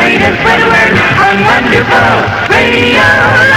latest weather word on wonderful Radio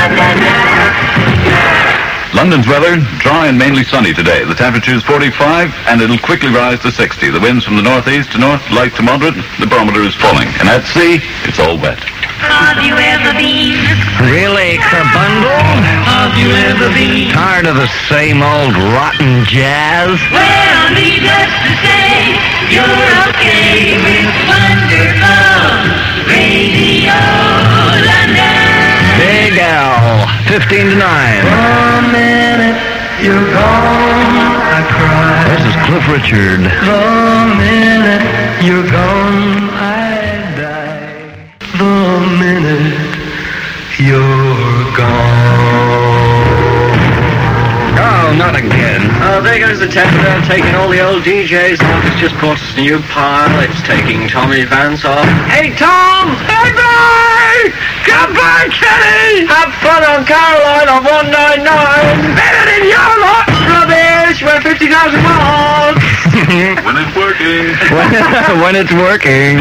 London. London's weather, dry and mainly sunny today. The temperature is 45, and it'll quickly rise to 60. The winds from the northeast to north, light to moderate. The barometer is falling. And at sea, it's all wet. Have you ever been? Really, Kerbundle? Have you ever been? Tired of the same old rotten jazz? Well, needless to say, you're okay with wonderful Radio London. Big Al, 15 to 9. For a minute, you're gone, I cry. This is Cliff Richard. For a minute, you're gone, I die. The minute you're gone. Oh, not again. Oh, there goes the tender, taking all the old DJs off. It's just bought us a new pile. It's taking Tommy Vance off. Hey, Tom! Hey, boy! Come back, Kenny! Have fun on Caroline on 199. Better than your lot, rubbish! We're 50,000 miles. When it's working. When it's working.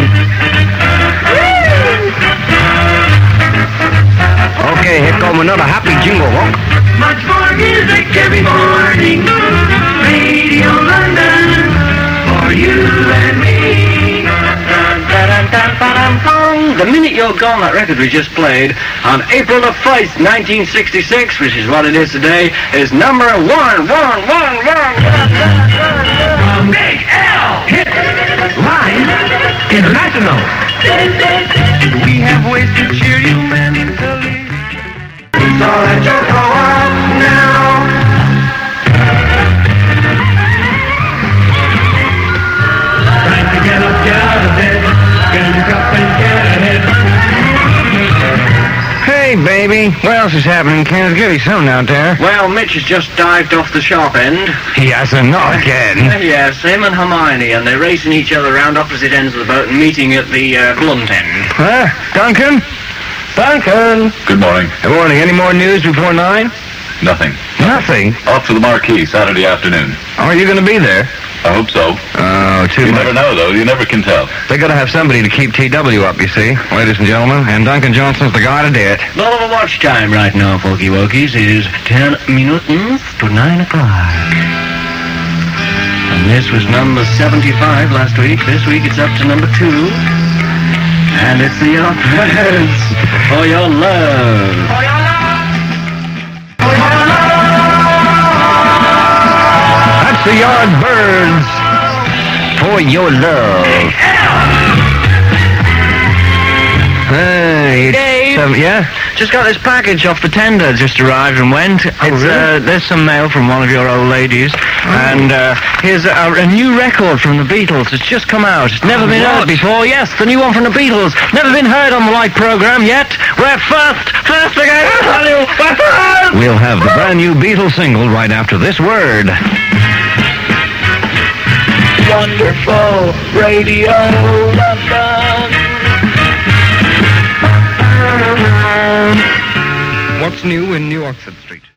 Okay, here come another happy jingle. Much more music every morning. Radio London for you and me. The Minute You're Gone, that record we just played, on April the 1st, 1966, which is what it is today, is number one. Big L hit line international. We have ways to cheer you mentally. So let your go out now. Time to get up, get out of bed. Get up and get ahead. Hey, baby. What else is happening in Kansas City? Something out there. Well, Mitch has just dived off the sharp end. He hasn't, not again. Yes, him and Hermione, and they're racing each other around opposite ends of the boat and meeting at the blunt end. Huh? Duncan? Duncan? Good morning. Good morning. Any more news before 9? Nothing. Nothing? Off to the Marquee Saturday afternoon. Are you going to be there? I hope so. Oh, too You much. never know, though. You never can tell. They got to have somebody to keep TW up, you see, ladies and gentlemen, and Duncan Johnson's the guy to do it. Lot of a watch time right now, Folky Wokies, is 10 minutes to 9 o'clock. And this was number 75 last week. This week it's up to number 2. And it's the Yardbirds for your love. For your love. That's the Yardbirds for your love. Hey, Dave. yeah? Just got this package off the tender, just arrived and went. really? There's some mail from one of your old ladies. And here's a new record from the Beatles. It's just come out. It's never been heard before. Yes, the new one from the Beatles. Never been heard on the Light program yet. We're first again. We're first. We'll have the brand new Beatles single right after this word. Wonderful Radio London. What's new in New Oxford Street?